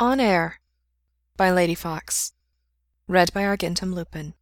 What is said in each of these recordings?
On Air by Lady Fox. Read by Argentum Lupin.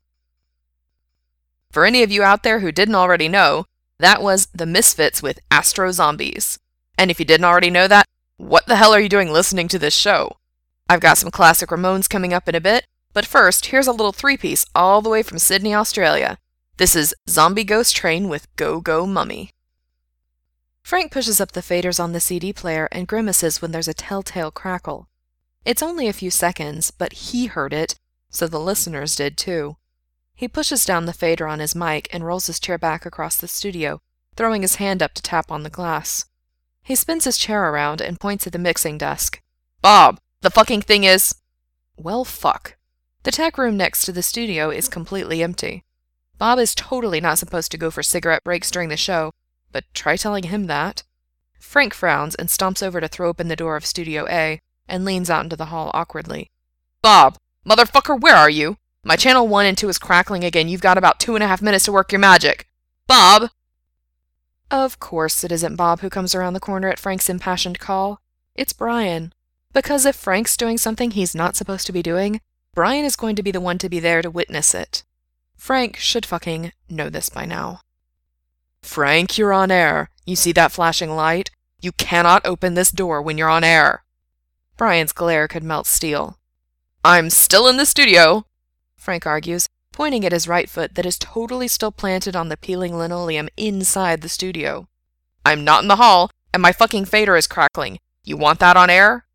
For any of you out there who didn't already know, that was The Misfits with Astro Zombies. And if you didn't already know that, what the hell are you doing listening to this show? I've got some classic Ramones coming up in a bit, but first, here's a little three-piece all the way from Sydney, Australia. This is Zombie Ghost Train with Go Go Mummy. Frank pushes up the faders on the CD player and grimaces when there's a telltale crackle. It's only a few seconds, but he heard it, so the listeners did too. He pushes down the fader on his mic and rolls his chair back across the studio, throwing his hand up to tap on the glass. He spins his chair around and points at the mixing desk. Bob, the fucking thing is... Well, fuck. The tech room next to the studio is completely empty. Bob is totally not supposed to go for cigarette breaks during the show, but try telling him that. Frank frowns and stomps over to throw open the door of Studio A and leans out into the hall awkwardly. Bob, motherfucker, where are you? My channel 1 and 2 is crackling again. You've got about 2.5 minutes to work your magic. Bob! Of course it isn't Bob who comes around the corner at Frank's impassioned call. It's Brian. Because if Frank's doing something he's not supposed to be doing, Brian is going to be the one to be there to witness it. Frank should fucking know this by now. Frank, you're on air. You see that flashing light? You cannot open this door when you're on air. Brian's glare could melt steel. I'm still in the studio, Frank argues, pointing at his right foot that is totally still planted on the peeling linoleum inside the studio. I'm not in the hall, and my fucking fader is crackling. You want that on air?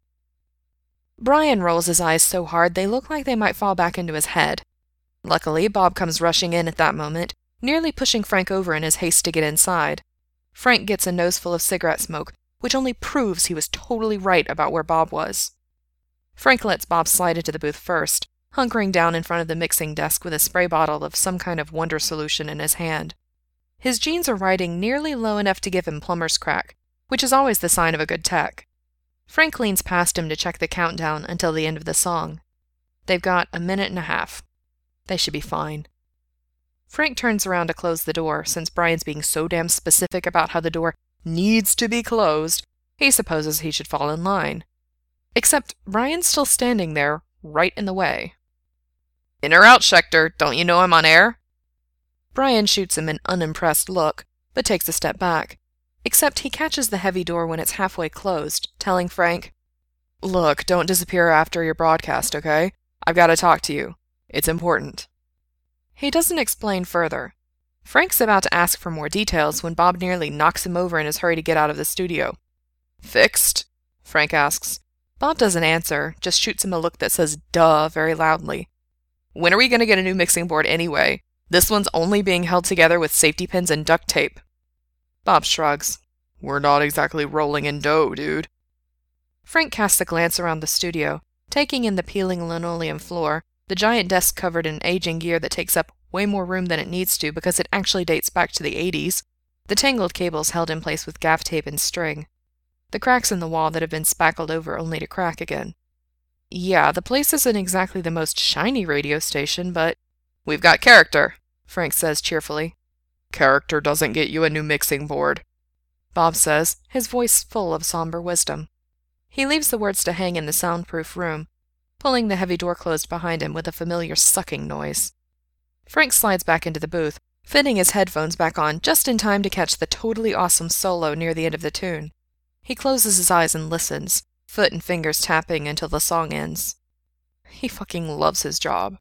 Brian rolls his eyes so hard they look like they might fall back into his head. Luckily, Bob comes rushing in at that moment, nearly pushing Frank over in his haste to get inside. Frank gets a noseful of cigarette smoke, which only proves he was totally right about where Bob was. Frank lets Bob slide into the booth first, hunkering down in front of the mixing desk with a spray bottle of some kind of wonder solution in his hand. His jeans are riding nearly low enough to give him plumber's crack, which is always the sign of a good tech. Frank leans past him to check the countdown until the end of the song. They've got a minute and a half. They should be fine. Frank turns around to close the door, since Brian's being so damn specific about how the door needs to be closed, he supposes he should fall in line. Except Brian's still standing there, right in the way. In or out, Schechter? Don't you know I'm on air? Brian shoots him an unimpressed look, but takes a step back. Except he catches the heavy door when it's halfway closed, telling Frank, Look, don't disappear after your broadcast, okay? I've got to talk to you. It's important. He doesn't explain further. Frank's about to ask for more details when Bob nearly knocks him over in his hurry to get out of the studio. Fixed? Frank asks. Bob doesn't answer, just shoots him a look that says duh very loudly. When are we going to get a new mixing board anyway? This one's only being held together with safety pins and duct tape. Bob shrugs. We're not exactly rolling in dough, dude. Frank casts a glance around the studio, taking in the peeling linoleum floor, the giant desk covered in aging gear that takes up way more room than it needs to because it actually dates back to the 80s, the tangled cables held in place with gaff tape and string, the cracks in the wall that have been spackled over only to crack again. Yeah, the place isn't exactly the most shiny radio station, but... We've got character, Frank says cheerfully. Character doesn't get you a new mixing board, Bob says, his voice full of somber wisdom. He leaves the words to hang in the soundproof room, pulling the heavy door closed behind him with a familiar sucking noise. Frank slides back into the booth, fitting his headphones back on just in time to catch the totally awesome solo near the end of the tune. He closes his eyes and listens, foot and fingers tapping until the song ends. He fucking loves his job.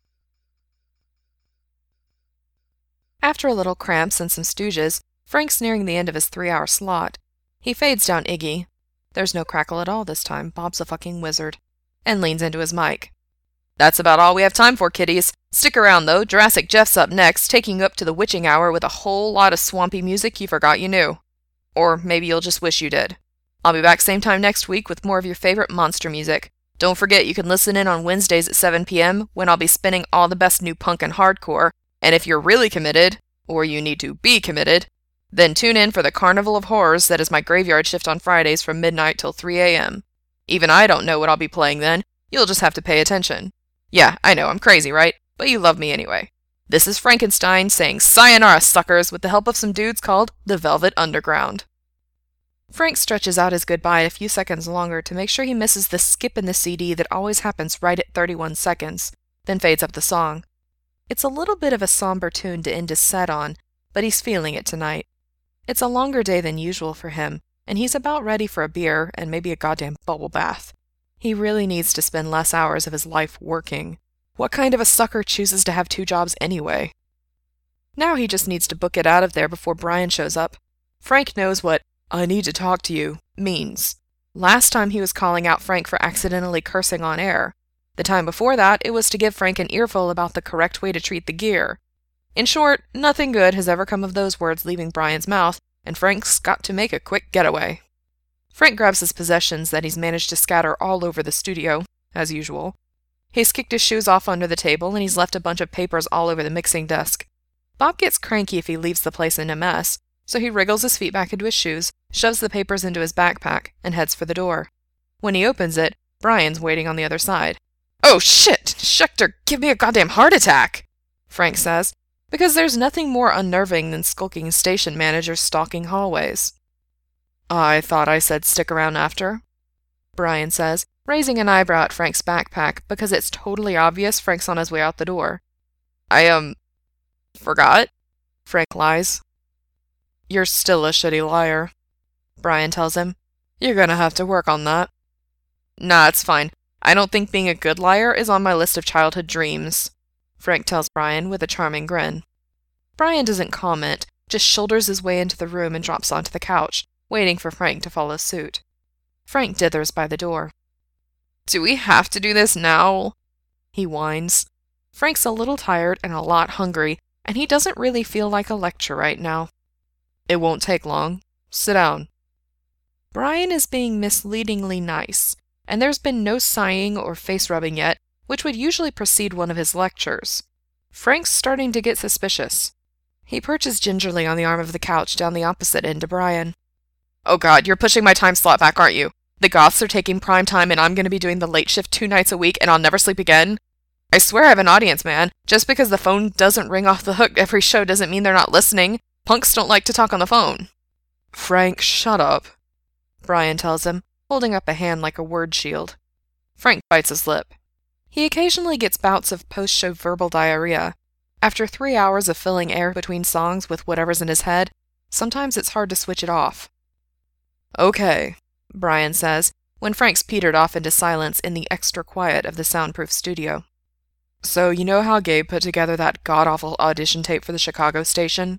After a little cramps and some stooges, Frank's nearing the end of his 3-hour slot. He fades down Iggy. There's no crackle at all this time, Bob's a fucking wizard. And leans into his mic. That's about all we have time for, kiddies. Stick around, though. Jurassic Jeff's up next, taking you up to the witching hour with a whole lot of swampy music you forgot you knew. Or maybe you'll just wish you did. I'll be back same time next week with more of your favorite monster music. Don't forget you can listen in on Wednesdays at 7 p.m. when I'll be spinning all the best new punk and hardcore. And if you're really committed, or you need to be committed, then tune in for the Carnival of Horrors that is my graveyard shift on Fridays from midnight till 3 a.m. Even I don't know what I'll be playing then. You'll just have to pay attention. Yeah, I know, I'm crazy, right? But you love me anyway. This is Frankenstein saying sayonara, suckers, with the help of some dudes called the Velvet Underground. Frank stretches out his goodbye a few seconds longer to make sure he misses the skip in the CD that always happens right at 31 seconds, then fades up the song. It's a little bit of a somber tune to end his set on, but he's feeling it tonight. It's a longer day than usual for him, and he's about ready for a beer and maybe a goddamn bubble bath. He really needs to spend less hours of his life working. What kind of a sucker chooses to have 2 jobs anyway? Now he just needs to book it out of there before Brian shows up. Frank knows what "I need to talk to you" means. Last time he was calling out Frank for accidentally cursing on air. The time before that, it was to give Frank an earful about the correct way to treat the gear. In short, nothing good has ever come of those words leaving Brian's mouth, and Frank's got to make a quick getaway. Frank grabs his possessions that he's managed to scatter all over the studio, as usual. He's kicked his shoes off under the table, and he's left a bunch of papers all over the mixing desk. Bob gets cranky if he leaves the place in a mess, so he wriggles his feet back into his shoes, shoves the papers into his backpack, and heads for the door. When he opens it, Brian's waiting on the other side. "Oh shit! Schechter, give me a goddamn heart attack!" Frank says, because there's nothing more unnerving than skulking station managers stalking hallways. "I thought I said stick around after," Brian says, raising an eyebrow at Frank's backpack because it's totally obvious Frank's on his way out the door. "I, forgot," Frank lies. "You're still a shitty liar," Brian tells him. "You're gonna have to work on that." "Nah, it's fine. I don't think being a good liar is on my list of childhood dreams," Frank tells Brian with a charming grin. Brian doesn't comment, just shoulders his way into the room and drops onto the couch, waiting for Frank to follow suit. Frank dithers by the door. "Do we have to do this now?" he whines. Frank's a little tired and a lot hungry, and he doesn't really feel like a lecture right now. "It won't take long. Sit down." Brian is being misleadingly nice, and there's been no sighing or face-rubbing yet, which would usually precede one of his lectures. Frank's starting to get suspicious. He perches gingerly on the arm of the couch down the opposite end to Brian. "Oh god, you're pushing my time slot back, aren't you? The Goths are taking prime time and I'm going to be doing the late shift 2 nights a week and I'll never sleep again? I swear I have an audience, man. Just because the phone doesn't ring off the hook every show doesn't mean they're not listening. Punks don't like to talk on the phone." "Frank, shut up," Brian tells him, holding up a hand like a word shield. Frank bites his lip. He occasionally gets bouts of post-show verbal diarrhea. After 3 hours of filling air between songs with whatever's in his head, sometimes it's hard to switch it off. "Okay," Brian says, when Frank's petered off into silence in the extra quiet of the soundproof studio. "So you know how Gabe put together that god-awful audition tape for the Chicago station?"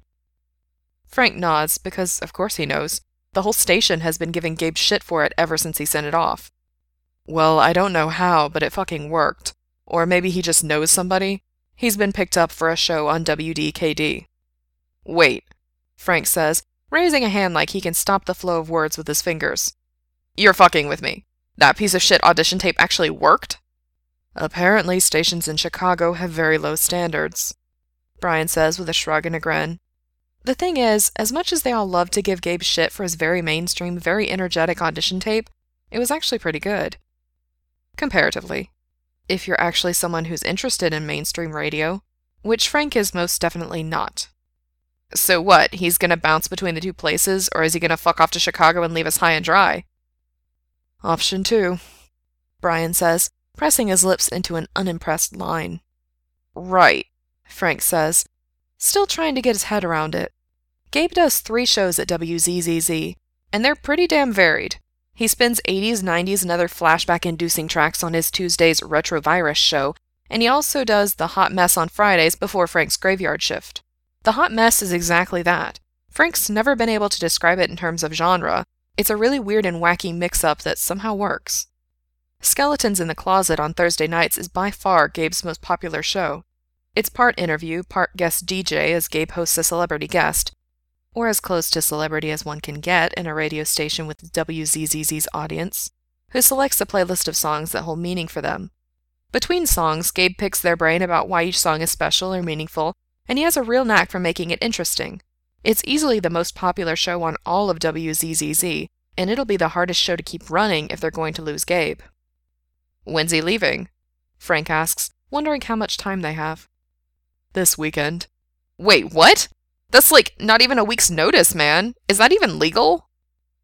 Frank nods, because of course he knows. The whole station has been giving Gabe shit for it ever since he sent it off. "Well, I don't know how, but it fucking worked. Or maybe he just knows somebody. He's been picked up for a show on WDKD. "Wait," Frank says, raising a hand like he can stop the flow of words with his fingers. "You're fucking with me. That piece of shit audition tape actually worked?" "Apparently stations in Chicago have very low standards," Brian says with a shrug and a grin. The thing is, as much as they all love to give Gabe shit for his very mainstream, very energetic audition tape, it was actually pretty good. Comparatively. If you're actually someone who's interested in mainstream radio, which Frank is most definitely not. "So what, he's gonna bounce between the 2 places, or is he gonna fuck off to Chicago and leave us high and dry?" "Option 2, Brian says, pressing his lips into an unimpressed line. "Right," Frank says, still trying to get his head around it. Gabe does 3 shows at WZZZ, and they're pretty damn varied. He spins 80s, 90s, and other flashback-inducing tracks on his Tuesday's Retrovirus show, and he also does the Hot Mess on Fridays before Frank's graveyard shift. The Hot Mess is exactly that. Frank's never been able to describe it in terms of genre. It's a really weird and wacky mix-up that somehow works. Skeletons in the Closet on Thursday nights is by far Gabe's most popular show. It's part interview, part guest DJ as Gabe hosts a celebrity guest, or as close to celebrity as one can get in a radio station with WZZZ's audience, who selects a playlist of songs that hold meaning for them. Between songs, Gabe picks their brain about why each song is special or meaningful, and he has a real knack for making it interesting. It's easily the most popular show on all of WZZZ, and it'll be the hardest show to keep running if they're going to lose Gabe. "When's he leaving?" Frank asks, wondering how much time they have. "This weekend." "Wait, what? That's like not even a week's notice, man. Is that even legal?"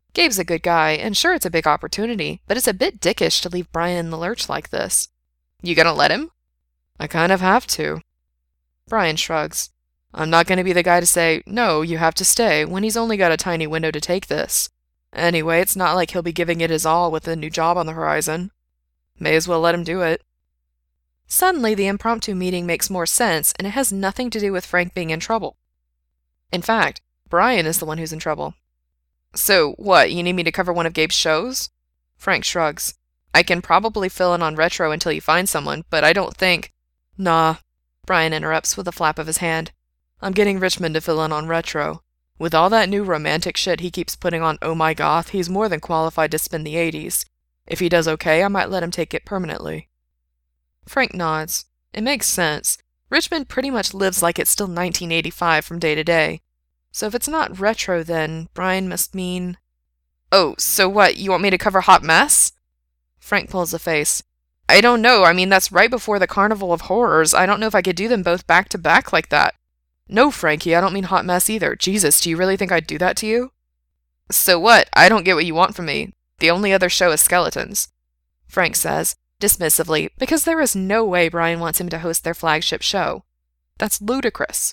Gabe's a good guy, and sure it's a big opportunity, but it's a bit dickish to leave Brian in the lurch like this. You gonna let him? I kind of have to. Brian shrugs. I'm not going to be the guy to say, no, you have to stay, when he's only got a tiny window to take this. Anyway, it's not like he'll be giving it his all with a new job on the horizon. May as well let him do it. Suddenly, the impromptu meeting makes more sense, and it has nothing to do with Frank being in trouble. In fact, Brian is the one who's in trouble. So, what, you need me to cover one of Gabe's shows? Frank shrugs. I can probably fill in on Retro until you find someone, but I don't think… Nah, Brian interrupts with a flap of his hand. I'm getting Richmond to fill in on Retro. With all that new romantic shit he keeps putting on Oh My Goth, he's more than qualified to spin the 80s. If he does okay, I might let him take it permanently. Frank nods. It makes sense. Richmond pretty much lives like it's still 1985 from day to day. So if it's not Retro, then Brian must mean… Oh, so what, you want me to cover Hot Mess? Frank pulls a face. I don't know, I mean, that's right before the Carnival of Horrors. I don't know if I could do them both back to back like that. No, Frankie, I don't mean Hot Mess either. Jesus, do you really think I'd do that to you? So what? I don't get what you want from me. The only other show is Skeletons. Frank says, dismissively, because there is no way Brian wants him to host their flagship show. That's ludicrous.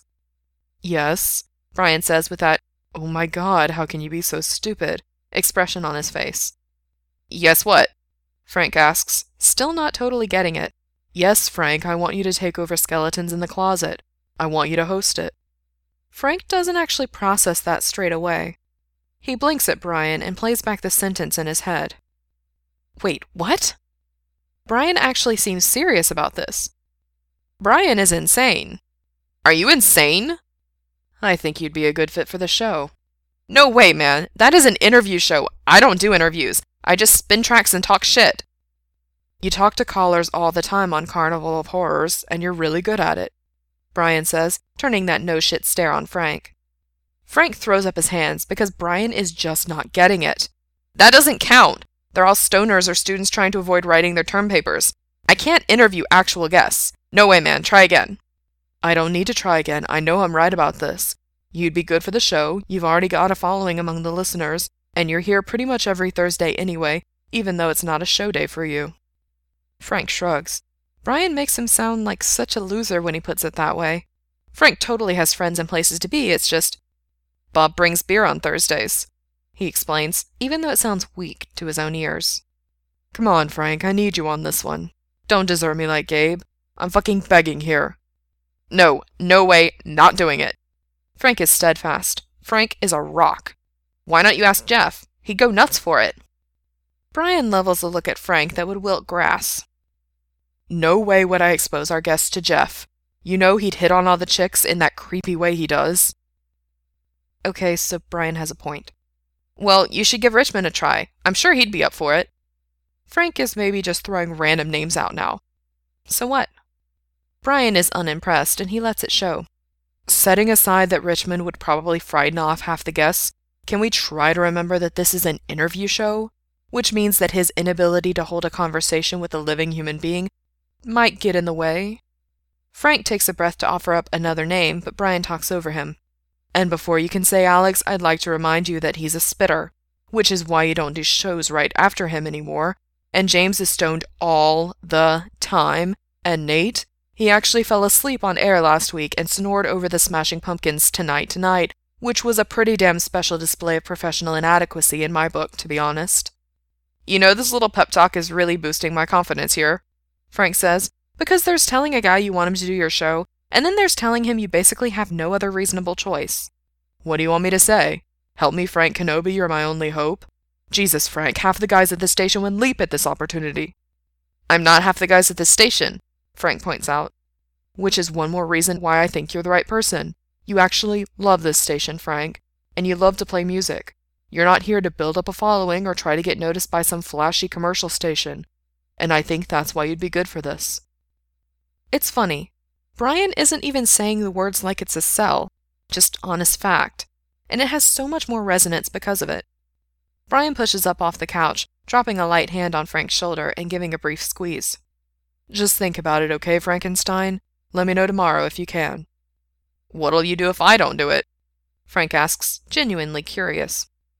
Yes, Brian says with that, oh my God, how can you be so stupid, expression on his face. Yes, what? Frank asks, still not totally getting it. Yes, Frank, I want you to take over Skeletons in the Closet. I want you to host it. Frank doesn't actually process that straight away. He blinks at Brian and plays back the sentence in his head. Wait, what? Brian actually seems serious about this. Brian is insane. Are you insane? I think you'd be a good fit for the show. No way, man. That is an interview show. I don't do interviews. I just spin tracks and talk shit. You talk to callers all the time on Carnival of Horrors, and you're really good at it, Brian says, turning that no-shit stare on Frank. Frank throws up his hands because Brian is just not getting it. That doesn't count. They're all stoners or students trying to avoid writing their term papers. I can't interview actual guests. No way, man. Try again. I don't need to try again. I know I'm right about this. You'd be good for the show. You've already got a following among the listeners, and you're here pretty much every Thursday anyway, even though it's not a show day for you. Frank shrugs. Brian makes him sound like such a loser when he puts it that way. Frank totally has friends and places to be, it's just… Bob brings beer on Thursdays, he explains, even though it sounds weak to his own ears. Come on, Frank, I need you on this one. Don't desert me like Gabe. I'm fucking begging here. No, no way, not doing it. Frank is steadfast. Frank is a rock. Why not you ask Jeff? He'd go nuts for it. Brian levels a look at Frank that would wilt grass. No way would I expose our guest to Jeff. You know he'd hit on all the chicks in that creepy way he does. Okay, so Brian has a point. Well, you should give Richmond a try. I'm sure he'd be up for it. Frank is maybe just throwing random names out now. So what? Brian is unimpressed, and he lets it show. Setting aside that Richmond would probably frighten off half the guests, can we try to remember that this is an interview show? Which means that his inability to hold a conversation with a living human being might get in the way. Frank takes a breath to offer up another name, but Brian talks over him. And before you can say Alex, I'd like to remind you that he's a spitter, which is why you don't do shows right after him anymore. And James is stoned all the time. And Nate, he actually fell asleep on air last week and snored over the Smashing Pumpkins' Tonight, which was a pretty damn special display of professional inadequacy in my book, to be honest. You know, this little pep talk is really boosting my confidence here, Frank says, because there's telling a guy you want him to do your show, and then there's telling him you basically have no other reasonable choice. What do you want me to say? Help me, Frank Kenobi, you're my only hope? Jesus, Frank, half the guys at this station would leap at this opportunity. I'm not half the guys at this station, Frank points out. Which is one more reason why I think you're the right person. You actually love this station, Frank, and you love to play music. You're not here to build up a following or try to get noticed by some flashy commercial station. And I think that's why you'd be good for this. It's funny. Brian isn't even saying the words like it's a sell, just honest fact, and it has so much more resonance because of it. Brian pushes up off the couch, dropping a light hand on Frank's shoulder and giving a brief squeeze. Just think about it, okay, Frankenstein? Let me know tomorrow if you can. What'll you do if I don't do it? Frank asks, genuinely curious.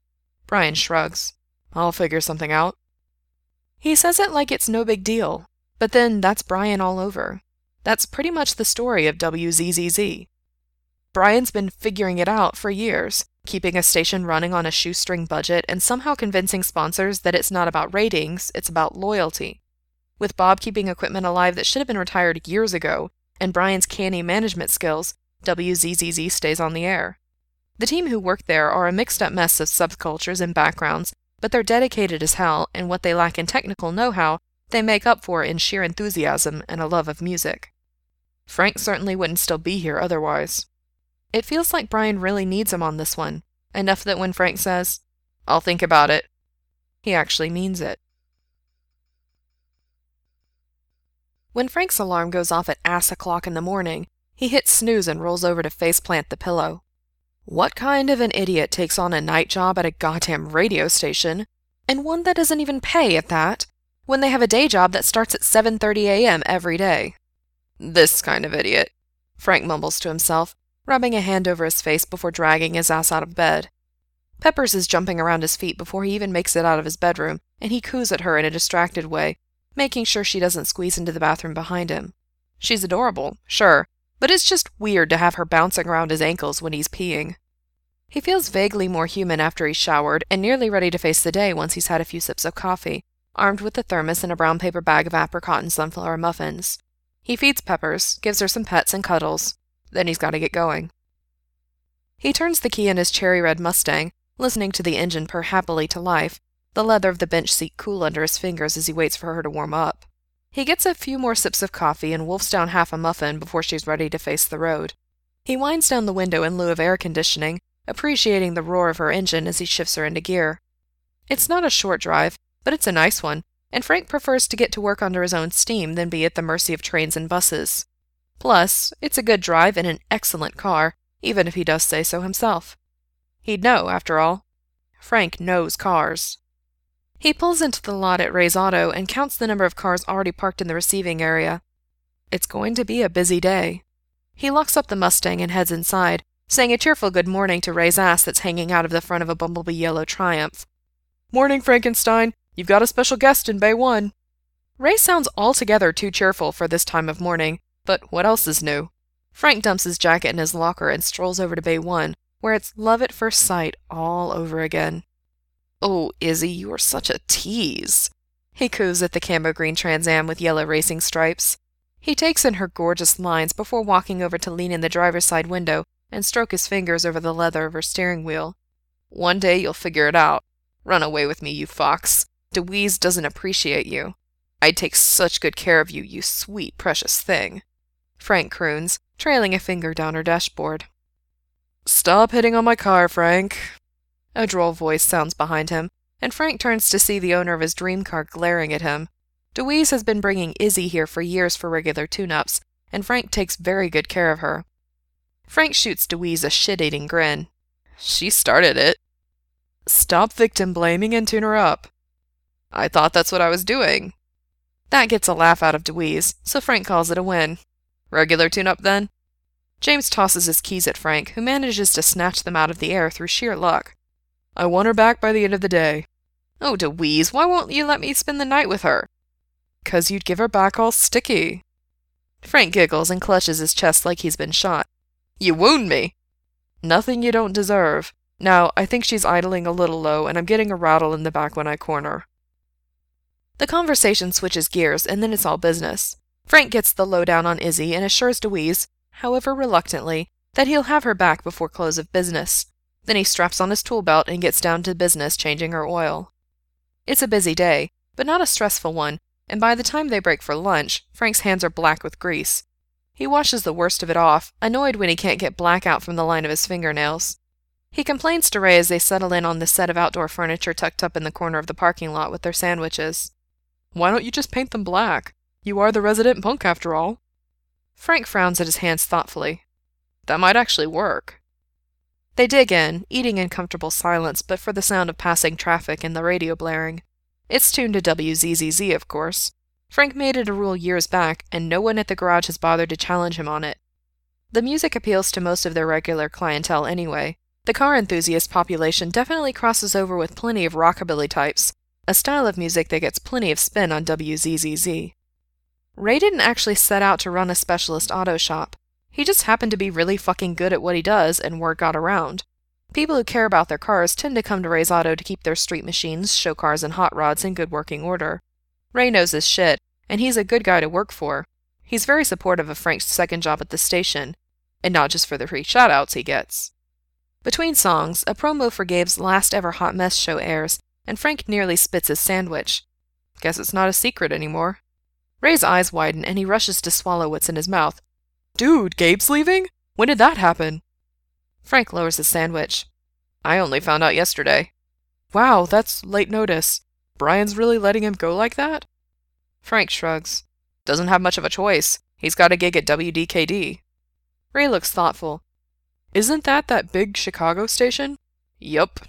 Brian shrugs. I'll figure something out. He says it like it's no big deal, but then that's Brian all over. That's pretty much the story of WZZZ. Brian's been figuring it out for years, keeping a station running on a shoestring budget and somehow convincing sponsors that it's not about ratings, it's about loyalty. With Bob keeping equipment alive that should have been retired years ago, and Brian's canny management skills, WZZZ stays on the air. The team who work there are a mixed-up mess of subcultures and backgrounds, but they're dedicated as hell, and what they lack in technical know-how, they make up for in sheer enthusiasm and a love of music. Frank certainly wouldn't still be here otherwise. It feels like Brian really needs him on this one, enough that when Frank says, "I'll think about it," he actually means it. When Frank's alarm goes off at ass o'clock in the morning, he hits snooze and rolls over to faceplant the pillow. What kind of an idiot takes on a night job at a goddamn radio station, and one that doesn't even pay at that, when they have a day job that starts at 7:30 a.m. every day? This kind of idiot, Frank mumbles to himself, rubbing a hand over his face before dragging his ass out of bed. Peppers is jumping around his feet before he even makes it out of his bedroom, and he coos at her in a distracted way, making sure she doesn't squeeze into the bathroom behind him. She's adorable, sure, but it's just weird to have her bouncing around his ankles when he's peeing. He feels vaguely more human after he's showered and nearly ready to face the day once he's had a few sips of coffee, armed with a thermos and a brown paper bag of apricot and sunflower muffins. He feeds Peppers, gives her some pets and cuddles. Then he's got to get going. He turns the key in his cherry red Mustang, listening to the engine purr happily to life, the leather of the bench seat cool under his fingers as he waits for her to warm up. He gets a few more sips of coffee and wolfs down half a muffin before she's ready to face the road. He winds down the window in lieu of air conditioning, appreciating the roar of her engine as he shifts her into gear. It's not a short drive, but it's a nice one, and Frank prefers to get to work under his own steam than be at the mercy of trains and buses. Plus, it's a good drive and an excellent car, even if he does say so himself. He'd know, after all. Frank knows cars. He pulls into the lot at Ray's Auto and counts the number of cars already parked in the receiving area. It's going to be a busy day. He locks up the Mustang and heads inside, saying a cheerful good morning to Ray's ass that's hanging out of the front of a bumblebee yellow Triumph. "Morning, Frankenstein. You've got a special guest in Bay 1. Ray sounds altogether too cheerful for this time of morning, but what else is new? Frank dumps his jacket in his locker and strolls over to Bay 1, where it's love at first sight all over again. "Oh, Izzy, you are such a tease," he coos at the camo green Trans Am with yellow racing stripes. He takes in her gorgeous lines before walking over to lean in the driver's side window and stroke his fingers over the leather of her steering wheel. "One day you'll figure it out. Run away with me, you fox. Deweese doesn't appreciate you. I'd take such good care of you, you sweet, precious thing," Frank croons, trailing a finger down her dashboard. "Stop hitting on my car, Frank." A droll voice sounds behind him, and Frank turns to see the owner of his dream car glaring at him. Deweese has been bringing Izzy here for years for regular tune-ups, and Frank takes very good care of her. Frank shoots Deweese a shit-eating grin. "She started it." "Stop victim-blaming and tune her up." "I thought that's what I was doing." That gets a laugh out of Deweese, so Frank calls it a win. "Regular tune-up, then?" James tosses his keys at Frank, who manages to snatch them out of the air through sheer luck. "I want her back by the end of the day." "Oh, Deweese, why won't you let me spend the night with her?" "'Cause you'd give her back all sticky." Frank giggles and clutches his chest like he's been shot. "You wound me." "Nothing you don't deserve. Now, I think she's idling a little low, and I'm getting a rattle in the back when I corner." The conversation switches gears, and then it's all business. Frank gets the lowdown on Izzy and assures Deweese, however reluctantly, that he'll have her back before close of business. Then he straps on his tool belt and gets down to business changing her oil. It's a busy day, but not a stressful one, and by the time they break for lunch, Frank's hands are black with grease. He washes the worst of it off, annoyed when he can't get black out from the line of his fingernails. He complains to Ray as they settle in on the set of outdoor furniture tucked up in the corner of the parking lot with their sandwiches. "Why don't you just paint them black? You are the resident punk after all." Frank frowns at his hands thoughtfully. "That might actually work." They dig in, eating in comfortable silence but for the sound of passing traffic and the radio blaring. It's tuned to WZZZ, of course. Frank made it a rule years back, and no one at the garage has bothered to challenge him on it. The music appeals to most of their regular clientele anyway, The car enthusiast population definitely crosses over with plenty of rockabilly types, a style of music that gets plenty of spin on WZZZ. Ray didn't actually set out to run a specialist auto shop. He just happened to be really fucking good at what he does, and word got around. People who care about their cars tend to come to Ray's Auto to keep their street machines, show cars, and hot rods in good working order. Ray knows his shit, and he's a good guy to work for. He's very supportive of Frank's second job at the station, and not just for the free shoutouts he gets. Between songs, a promo for Gabe's last ever Hot Mess show airs, and Frank nearly spits his sandwich. Guess it's not a secret anymore. Ray's eyes widen, and he rushes to swallow what's in his mouth. Dude, Gabe's leaving? When did that happen? Frank lowers his sandwich. I only found out yesterday. Wow, that's late notice. Brian's really letting him go like that? Frank shrugs. Doesn't have much of a choice. He's got a gig at WDKD. Ray looks thoughtful. Isn't that big Chicago station? Yup.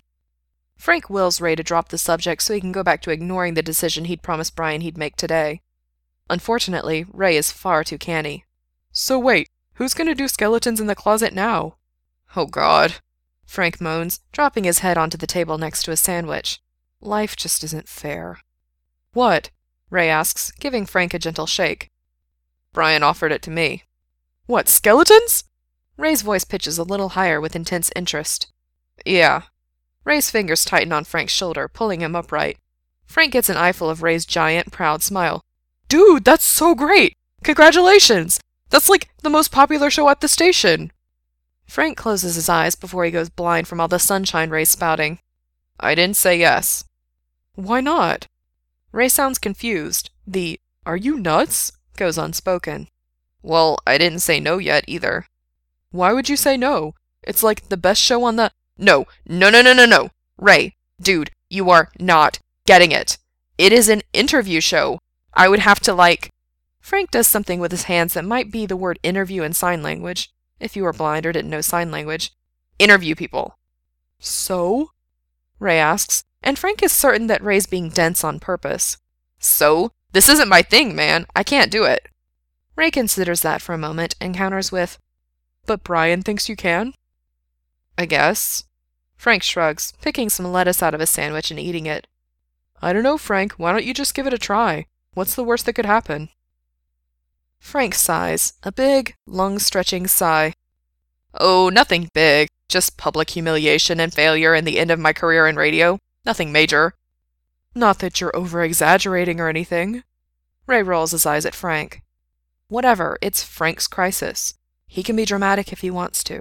Frank wills Ray to drop the subject so he can go back to ignoring the decision he'd promised Brian he'd make today. Unfortunately, Ray is far too canny. So wait, who's gonna do skeletons in the closet now? Oh God, Frank moans, dropping his head onto the table next to his sandwich. Life just isn't fair. What? Ray asks, giving Frank a gentle shake. Brian offered it to me. What, skeletons? Ray's voice pitches a little higher with intense interest. Yeah. Ray's fingers tighten on Frank's shoulder, pulling him upright. Frank gets an eyeful of Ray's giant, proud smile. Dude, that's so great! Congratulations! That's like the most popular show at the station! Frank closes his eyes before he goes blind from all the sunshine Ray's spouting. I didn't say yes. Why not? Ray sounds confused. The, are you nuts? Goes unspoken. Well, I didn't say no yet, either. Why would you say no? It's like the best show on the... No. Ray, dude, you are not getting it. It is an interview show. I would have to, Frank does something with his hands that might be the word interview in sign language, if you were blind or didn't know sign language. Interview people. So? Ray asks, and Frank is certain that Ray's being dense on purpose. So? This isn't my thing, man. I can't do it. Ray considers that for a moment and counters with, But Brian thinks you can? I guess. Frank shrugs, picking some lettuce out of his sandwich and eating it. I don't know, Frank. Why don't you just give it a try? What's the worst that could happen? Frank sighs, a big, lung-stretching sigh. Oh, nothing big. Just public humiliation and failure and the end of my career in radio. Nothing major. Not that you're over-exaggerating or anything. Ray rolls his eyes at Frank. Whatever, it's Frank's crisis. He can be dramatic if he wants to.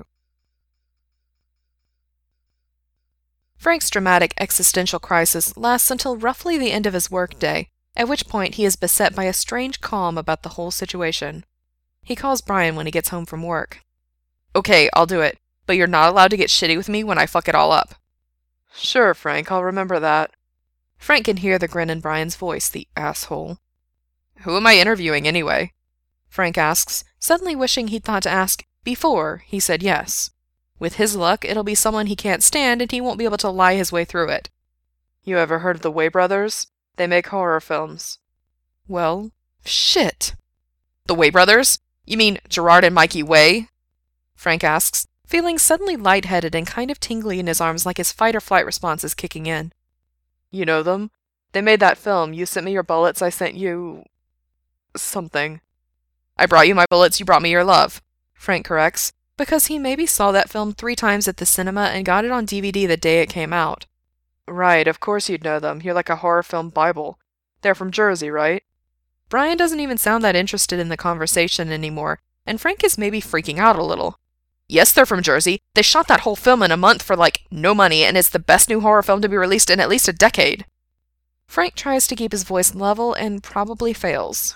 Frank's dramatic existential crisis lasts until roughly the end of his workday, at which point he is beset by a strange calm about the whole situation. He calls Brian when he gets home from work. Okay, I'll do it, but you're not allowed to get shitty with me when I fuck it all up. Sure, Frank, I'll remember that. Frank can hear the grin in Brian's voice, the asshole. Who am I interviewing anyway? Frank asks, suddenly wishing he'd thought to ask before he said yes. With his luck, it'll be someone he can't stand and he won't be able to lie his way through it. You ever heard of the Way Brothers? They make horror films. Well, shit. The Way Brothers? You mean Gerard and Mikey Way? Frank asks, feeling suddenly lightheaded and kind of tingly in his arms like his fight-or-flight response is kicking in. You know them? They made that film. You sent me your bullets, I sent you... something. I brought you my bullets, you brought me your love. Frank corrects, because he maybe saw that film 3 times at the cinema and got it on DVD the day it came out. Right, of course you'd know them. You're like a horror film bible. They're from Jersey, right? Brian doesn't even sound that interested in the conversation anymore, and Frank is maybe freaking out a little. Yes, they're from Jersey. They shot that whole film in a month for, no money, and it's the best new horror film to be released in at least a decade. Frank tries to keep his voice level and probably fails.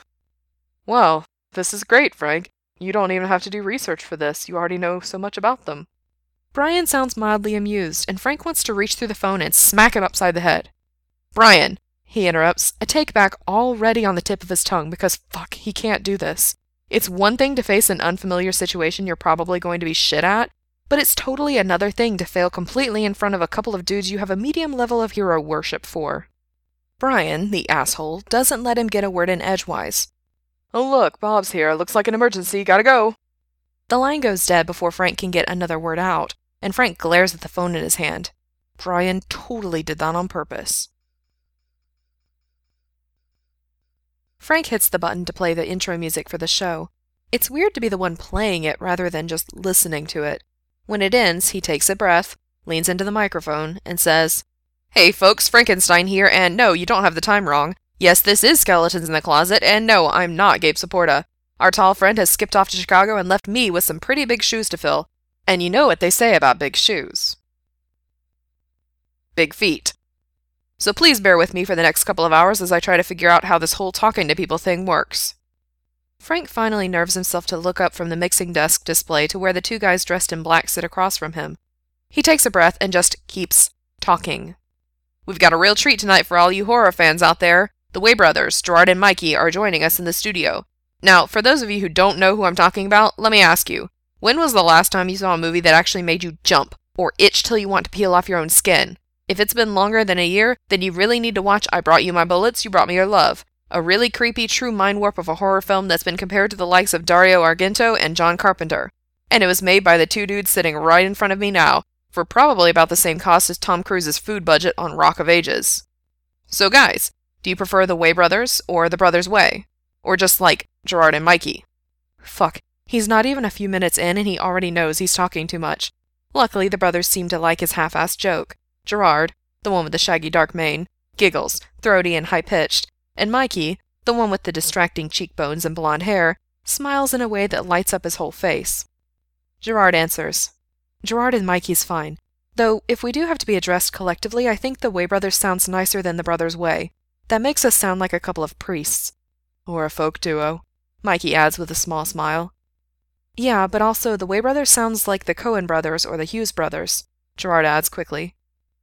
Well, this is great, Frank. You don't even have to do research for this. You already know so much about them. Brian sounds mildly amused, and Frank wants to reach through the phone and smack him upside the head. Brian, he interrupts, a take-back already on the tip of his tongue because, fuck, he can't do this. It's one thing to face an unfamiliar situation you're probably going to be shit at, but it's totally another thing to fail completely in front of a couple of dudes you have a medium level of hero worship for. Brian, the asshole, doesn't let him get a word in edgewise. Oh look, Bob's here. Looks like an emergency. Gotta go. The line goes dead before Frank can get another word out. and Frank glares at the phone in his hand. Brian totally did that on purpose. Frank hits the button to play the intro music for the show. It's weird to be the one playing it rather than just listening to it. When it ends, he takes a breath, leans into the microphone, and says, "Hey folks, Frankenstein here, and no, you don't have the time wrong. Yes, this is Skeletons in the Closet, and no, I'm not Gabe Saporta. Our tall friend has skipped off to Chicago and left me with some pretty big shoes to fill. And you know what they say about big shoes. Big feet. So please bear with me for the next couple of hours as I try to figure out how this whole talking to people thing works." Frank finally nerves himself to look up from the mixing desk display to where the two guys dressed in black sit across from him. He takes a breath and just keeps talking. "We've got a real treat tonight for all you horror fans out there. The Way brothers, Gerard and Mikey, are joining us in the studio. Now, for those of you who don't know who I'm talking about, let me ask you, when was the last time you saw a movie that actually made you jump, or itch till you want to peel off your own skin? If it's been longer than a year, then you really need to watch I Brought You My Bullets, You Brought Me Your Love, a really creepy true mind warp of a horror film that's been compared to the likes of Dario Argento and John Carpenter. And it was made by the two dudes sitting right in front of me now, for probably about the same cost as Tom Cruise's food budget on Rock of Ages. So guys, do you prefer the Way brothers or the Brothers Way? Or just like Gerard and Mikey?" Fuck, he's not even a few minutes in and he already knows he's talking too much. Luckily, the brothers seem to like his half-assed joke. Gerard, the one with the shaggy dark mane, giggles, throaty and high-pitched, and Mikey, the one with the distracting cheekbones and blonde hair, smiles in a way that lights up his whole face. Gerard answers, "Gerard and Mikey's fine. Though, if we do have to be addressed collectively, I think the Way brothers sounds nicer than the Brothers Way. That makes us sound like a couple of priests." "Or a folk duo," Mikey adds with a small smile. "Yeah, but also the Way brothers sounds like the Coen brothers or the Hughes brothers," Gerard adds quickly.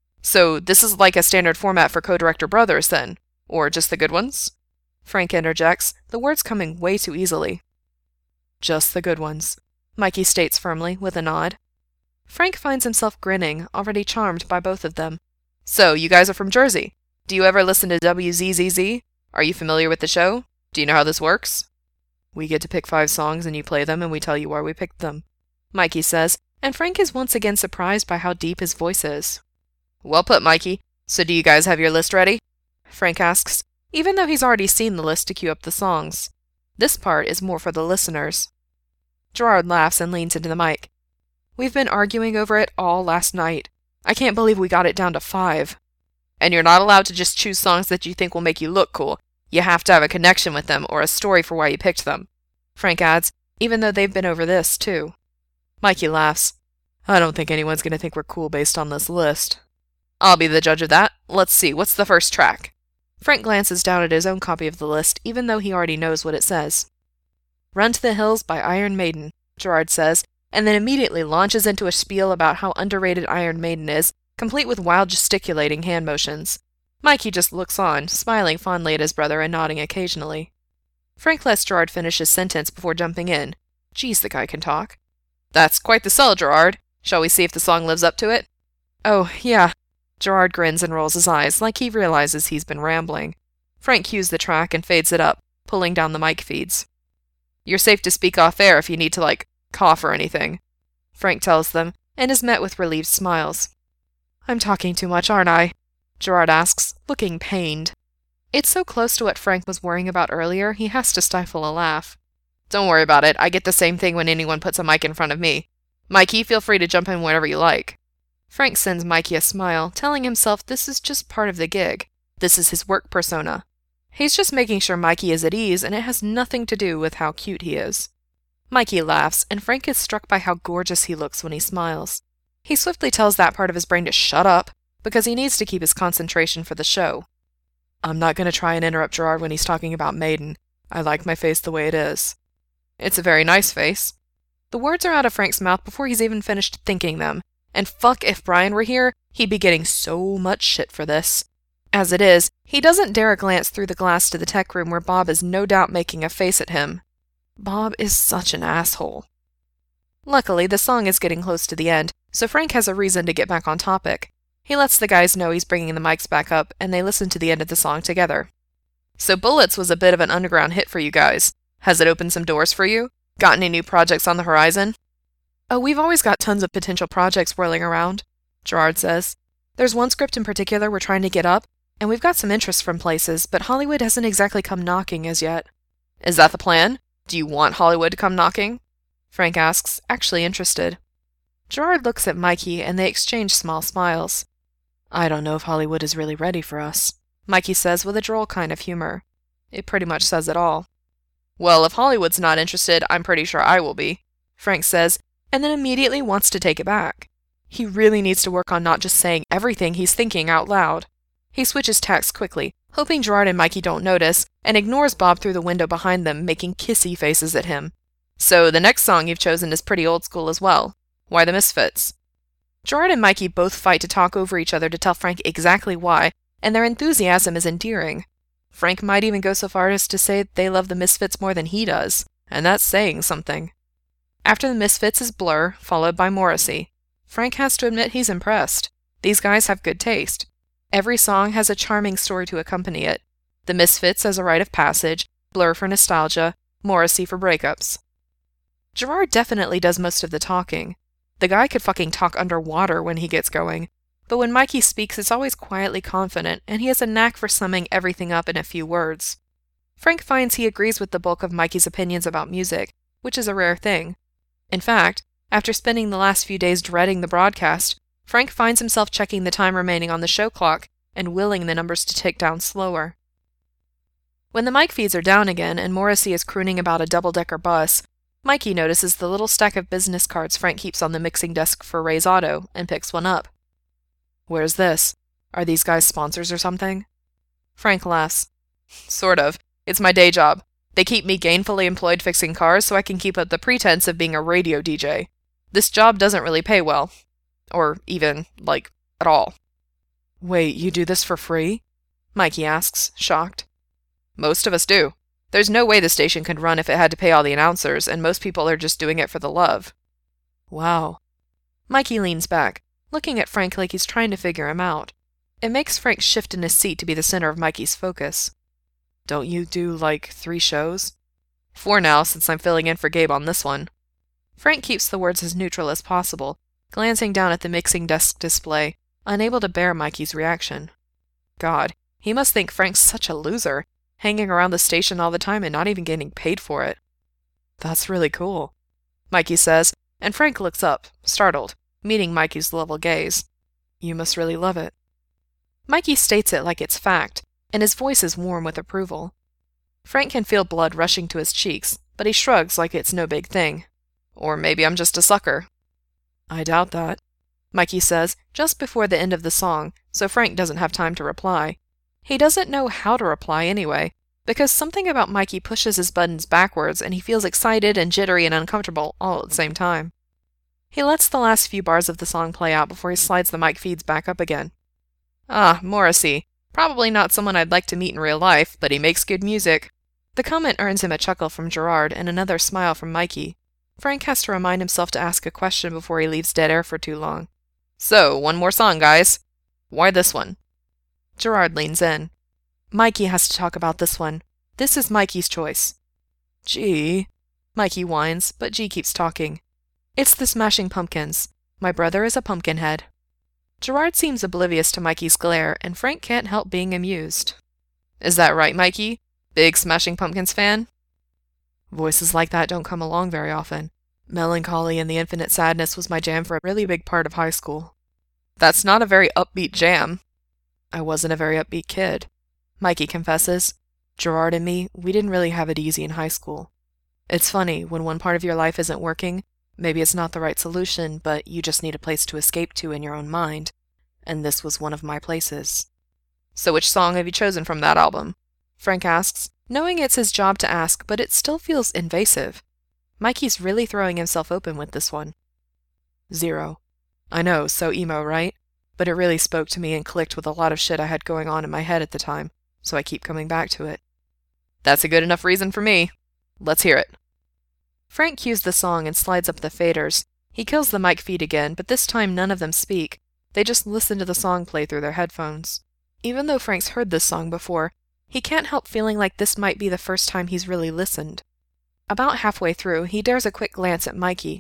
"So this is like a standard format for co-director brothers, then? Or just the good ones?" Frank interjects, the words coming way too easily. "Just the good ones," Mikey states firmly, with a nod. Frank finds himself grinning, already charmed by both of them. "So, you guys are from Jersey. Do you ever listen to WZZZ? Are you familiar with the show? Do you know how this works?" "We get to pick 5 songs and you play them and we tell you why we picked them," Mikey says, and Frank is once again surprised by how deep his voice is. "Well put, Mikey. So do you guys have your list ready?" Frank asks, even though he's already seen the list to cue up the songs. This part is more for the listeners. Gerard laughs and leans into the mic. "We've been arguing over it all last night. I can't believe we got it down to 5. "And you're not allowed to just choose songs that you think will make you look cool. You have to have a connection with them or a story for why you picked them," Frank adds, even though they've been over this, too. Mikey laughs. "I don't think anyone's going to think we're cool based on this list." "I'll be the judge of that. Let's see, what's the first track?" Frank glances down at his own copy of the list, even though he already knows what it says. "Run to the Hills" by Iron Maiden, Gerard says, and then immediately launches into a spiel about how underrated Iron Maiden is, complete with wild gesticulating hand motions. Mikey just looks on, smiling fondly at his brother and nodding occasionally. Frank lets Gerard finish his sentence before jumping in. Geez, the guy can talk. "That's quite the sell, Gerard. Shall we see if the song lives up to it?" "Oh, yeah." Gerard grins and rolls his eyes, like he realizes he's been rambling. Frank cues the track and fades it up, pulling down the mic feeds. "You're safe to speak off air if you need to, cough or anything," Frank tells them, and is met with relieved smiles. "I'm talking too much, aren't I?" Gerard asks, looking pained. It's so close to what Frank was worrying about earlier, he has to stifle a laugh. "Don't worry about it. I get the same thing when anyone puts a mic in front of me. Mikey, feel free to jump in whenever you like." Frank sends Mikey a smile, telling himself this is just part of the gig. This is his work persona. He's just making sure Mikey is at ease, and it has nothing to do with how cute he is. Mikey laughs, and Frank is struck by how gorgeous he looks when he smiles. He swiftly tells that part of his brain to shut up, because he needs to keep his concentration for the show. "I'm not going to try and interrupt Gerard when he's talking about Maiden. I like my face the way it is." "It's a very nice face." The words are out of Frank's mouth before he's even finished thinking them, and fuck if Brian were here, he'd be getting so much shit for this. As it is, he doesn't dare glance through the glass to the tech room where Bob is no doubt making a face at him. Bob is such an asshole. Luckily, the song is getting close to the end, so Frank has a reason to get back on topic. He lets the guys know he's bringing the mics back up, and they listen to the end of the song together. "So Bullets was a bit of an underground hit for you guys. Has it opened some doors for you? Got any new projects on the horizon?" Oh, we've always got tons of potential projects whirling around, Gerard says. There's one script in particular we're trying to get up, and we've got some interest from places, but Hollywood hasn't exactly come knocking as yet. Is that the plan? Do you want Hollywood to come knocking? Frank asks, actually interested. Gerard looks at Mikey, and they exchange small smiles. I don't know if Hollywood is really ready for us, Mikey says with a droll kind of humor. It pretty much says it all. Well, if Hollywood's not interested, I'm pretty sure I will be, Frank says, and then immediately wants to take it back. He really needs to work on not just saying everything he's thinking out loud. He switches tacks quickly, hoping Gerard and Mikey don't notice, and ignores Bob through the window behind them, making kissy faces at him. So the next song you've chosen is pretty old school as well. Why the Misfits? Gerard and Mikey both fight to talk over each other to tell Frank exactly why, and their enthusiasm is endearing. Frank might even go so far as to say they love the Misfits more than he does, and that's saying something. After the Misfits is Blur, followed by Morrissey. Frank has to admit he's impressed. These guys have good taste. Every song has a charming story to accompany it. The Misfits as a rite of passage, Blur for nostalgia, Morrissey for breakups. Gerard definitely does most of the talking. The guy could fucking talk underwater when he gets going. But when Mikey speaks, it's always quietly confident, and he has a knack for summing everything up in a few words. Frank finds he agrees with the bulk of Mikey's opinions about music, which is a rare thing. In fact, after spending the last few days dreading the broadcast, Frank finds himself checking the time remaining on the show clock and willing the numbers to tick down slower. When the mic feeds are down again and Morrissey is crooning about a double-decker bus, Mikey notices the little stack of business cards Frank keeps on the mixing desk for Ray's Auto and picks one up. Where's this? Are these guys sponsors or something? Frank laughs. Sort of. It's my day job. They keep me gainfully employed fixing cars so I can keep up the pretense of being a radio DJ. This job doesn't really pay well. Or even, at all. Wait, you do this for free? Mikey asks, shocked. Most of us do. There's no way the station could run if it had to pay all the announcers, and most people are just doing it for the love. Wow. Mikey leans back, looking at Frank like he's trying to figure him out. It makes Frank shift in his seat to be the center of Mikey's focus. Don't you do, 3 shows? 4 now, since I'm filling in for Gabe on this one. Frank keeps the words as neutral as possible, glancing down at the mixing desk display, unable to bear Mikey's reaction. God, he must think Frank's such a loser, hanging around the station all the time and not even getting paid for it. That's really cool, Mikey says, and Frank looks up, startled, meeting Mikey's level gaze. You must really love it. Mikey states it like it's fact, and his voice is warm with approval. Frank can feel blood rushing to his cheeks, but he shrugs like it's no big thing. Or maybe I'm just a sucker. I doubt that, Mikey says, just before the end of the song, so Frank doesn't have time to reply. He doesn't know how to reply anyway, because something about Mikey pushes his buttons backwards and he feels excited and jittery and uncomfortable all at the same time. He lets the last few bars of the song play out before he slides the mic feeds back up again. Ah, Morrissey. Probably not someone I'd like to meet in real life, but he makes good music. The comment earns him a chuckle from Gerard and another smile from Mikey. Frank has to remind himself to ask a question before he leaves dead air for too long. So, one more song, guys. Why this one? Gerard leans in. Mikey has to talk about this one. This is Mikey's choice. Gee, Mikey whines, but G keeps talking. It's the Smashing Pumpkins. My brother is a Pumpkinhead. Gerard seems oblivious to Mikey's glare, and Frank can't help being amused. Is that right, Mikey? Big Smashing Pumpkins fan? Voices like that don't come along very often. Melancholy and the Infinite Sadness was my jam for a really big part of high school. That's not a very upbeat jam. I wasn't a very upbeat kid, Mikey confesses. Gerard and me, we didn't really have it easy in high school. It's funny, when one part of your life isn't working, maybe it's not the right solution, but you just need a place to escape to in your own mind. And this was one of my places. So which song have you chosen from that album? Frank asks, knowing it's his job to ask, but it still feels invasive. Mikey's really throwing himself open with this one. Zero. I know, so emo, right? But it really spoke to me and clicked with a lot of shit I had going on in my head at the time, so I keep coming back to it. That's a good enough reason for me. Let's hear it. Frank cues the song and slides up the faders. He kills the mic feed again, but this time none of them speak. They just listen to the song play through their headphones. Even though Frank's heard this song before, he can't help feeling like this might be the first time he's really listened. About halfway through, he dares a quick glance at Mikey.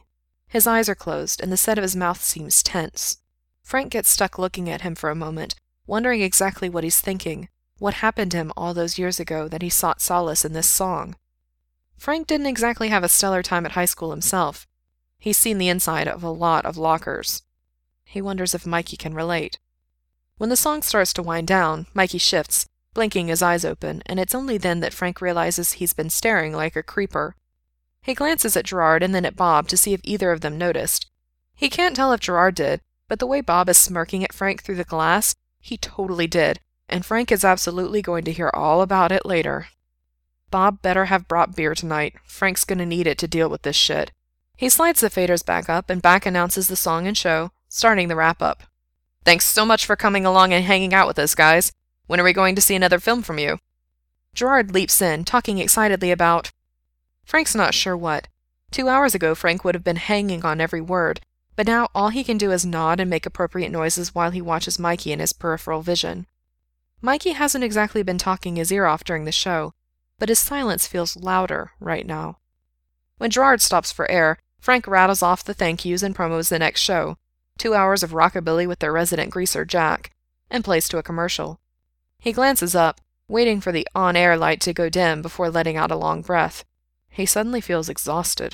His eyes are closed, and the set of his mouth seems tense. Frank gets stuck looking at him for a moment, wondering exactly what he's thinking, what happened to him all those years ago that he sought solace in this song. Frank didn't exactly have a stellar time at high school himself. He's seen the inside of a lot of lockers. He wonders if Mikey can relate. When the song starts to wind down, Mikey shifts, blinking his eyes open, and it's only then that Frank realizes he's been staring like a creeper. He glances at Gerard and then at Bob to see if either of them noticed. He can't tell if Gerard did, but the way Bob is smirking at Frank through the glass, he totally did, and Frank is absolutely going to hear all about it later. Bob better have brought beer tonight. Frank's gonna need it to deal with this shit. He slides the faders back up and back announces the song and show, starting the wrap-up. Thanks so much for coming along and hanging out with us, guys. When are we going to see another film from you? Gerard leaps in, talking excitedly about... Frank's not sure what. 2 hours ago, Frank would have been hanging on every word, but now all he can do is nod and make appropriate noises while he watches Mikey in his peripheral vision. Mikey hasn't exactly been talking his ear off during the show, but his silence feels louder right now. When Gerard stops for air, Frank rattles off the thank yous and promos the next show, 2 hours of rockabilly with their resident greaser Jack, and plays to a commercial. He glances up, waiting for the on-air light to go dim before letting out a long breath. He suddenly feels exhausted.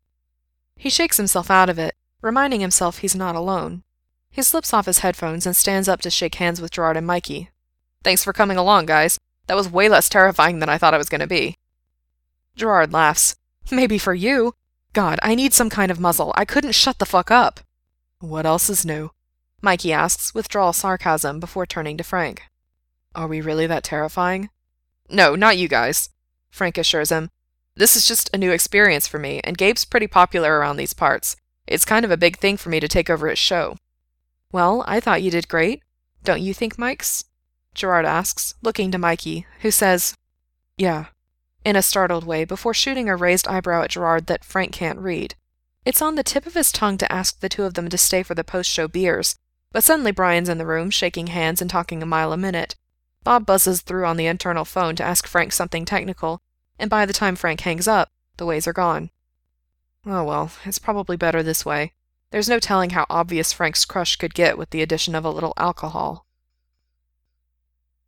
He shakes himself out of it, reminding himself he's not alone. He slips off his headphones and stands up to shake hands with Gerard and Mikey. Thanks for coming along, guys. That was way less terrifying than I thought it was going to be. Gerard laughs. Maybe for you. God, I need some kind of muzzle. I couldn't shut the fuck up. What else is new? Mikey asks, with droll sarcasm, before turning to Frank. Are we really that terrifying? No, not you guys, Frank assures him. This is just a new experience for me, and Gabe's pretty popular around these parts. It's kind of a big thing for me to take over his show. Well, I thought you did great. Don't you think, Mikes? Gerard asks, looking to Mikey, who says, yeah, in a startled way before shooting a raised eyebrow at Gerard that Frank can't read. It's on the tip of his tongue to ask the two of them to stay for the post-show beers, but suddenly Brian's in the room, shaking hands and talking a mile a minute. Bob buzzes through on the internal phone to ask Frank something technical, and by the time Frank hangs up, the ways are gone. Oh well, it's probably better this way. There's no telling how obvious Frank's crush could get with the addition of a little alcohol.